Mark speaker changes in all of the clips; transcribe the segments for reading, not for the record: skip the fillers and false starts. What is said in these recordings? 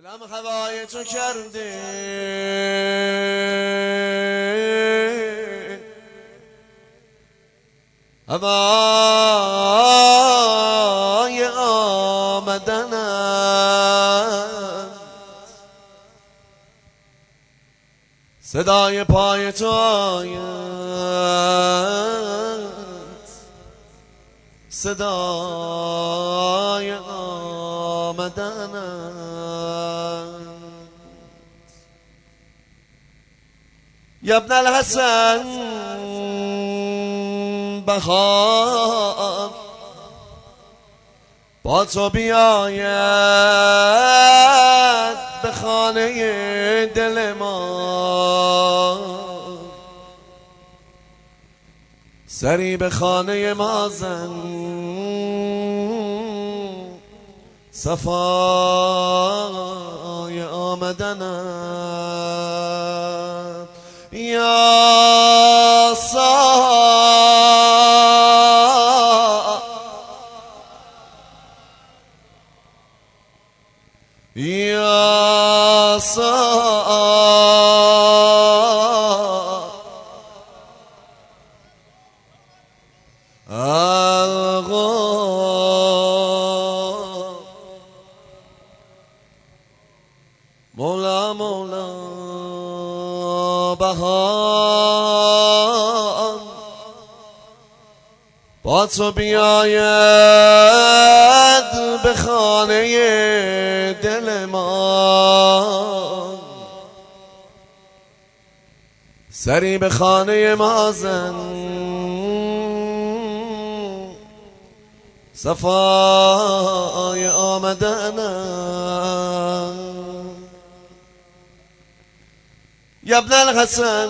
Speaker 1: دلم هوای تو کرده هوای آمدنت صدای پای تو آید صدای آمدنت یا ابن الحسن بهار با تو بیاید به خانه دل ما سری به خانه ما زن صفای آمدنت یا مولا مولا بهار با تو بیاید به خانه دل ما سری به خانه ما زن صفای آمدنت یا ابن الحسن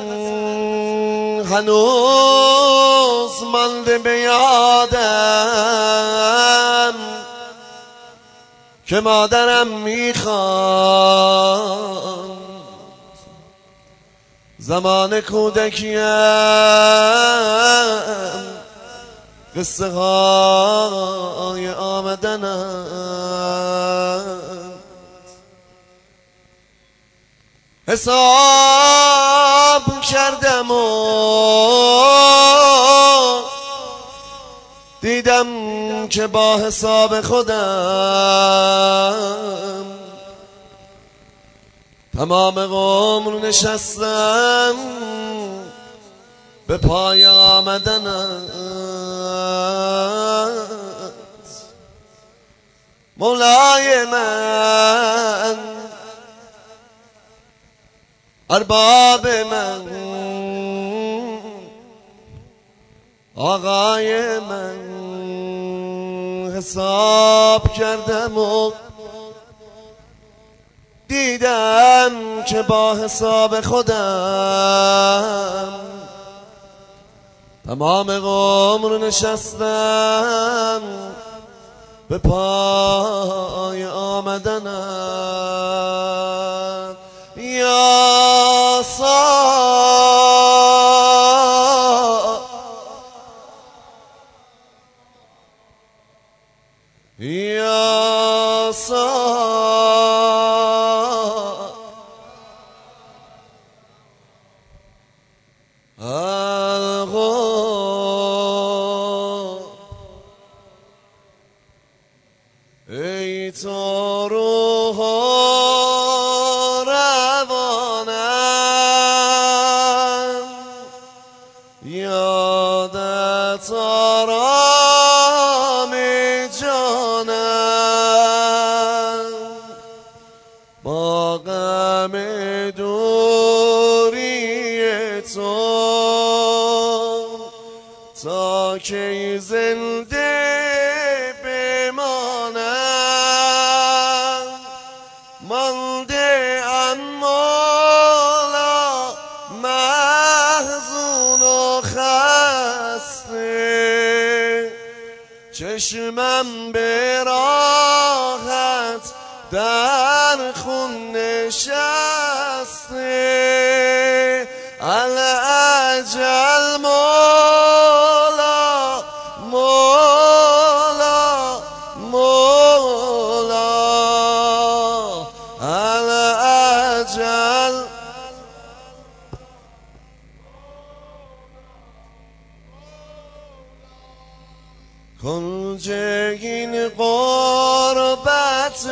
Speaker 1: هنوز مانده به یادم که مادرم میخواند زمان کودکیم قصه های آمدنت حساب کردم و دیدم که با حساب خودم تمام عمر نشستم به پای آمدنت مولای من ارباب من آقای من حساب کردم و دیدم که با حساب خودم تمام عمر نشستم به پای آمدنت یا ای تو روح و روانم یادت آرام جانم با غم دوری تو تا کی زنده مانده ام مولا محزون و خسته چشمم به راحت در خون نشسته الاجل مولا مولا مولا اجل کنج این غربت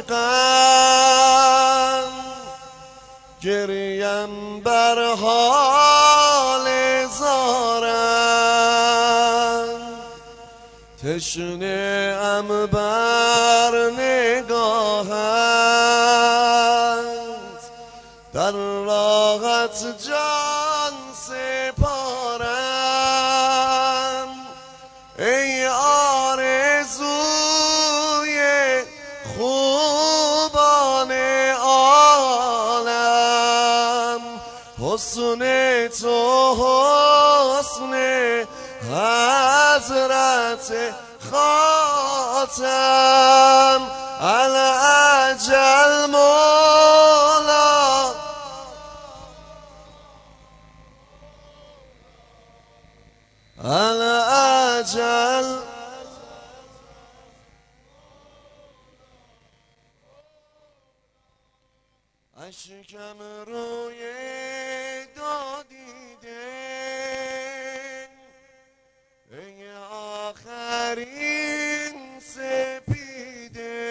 Speaker 1: غم گریم بر حال زارم تشنه ام بر نگاهت در راحت جان سپارم ای آرزوی خوبان عالم حسن تو حسن حضرت خاتم الاجل مولا الاجل اشکم روی دادیده ای آخرین سپیده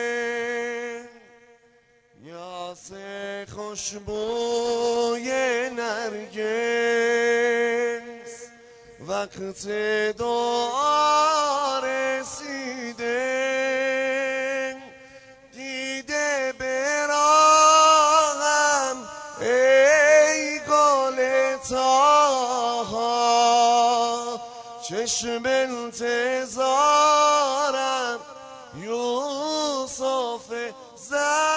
Speaker 1: یاس خوشبوی نرگس وقت دعا رسیده دیده براهم ای گل تاها چشم انتظارم یوسف زر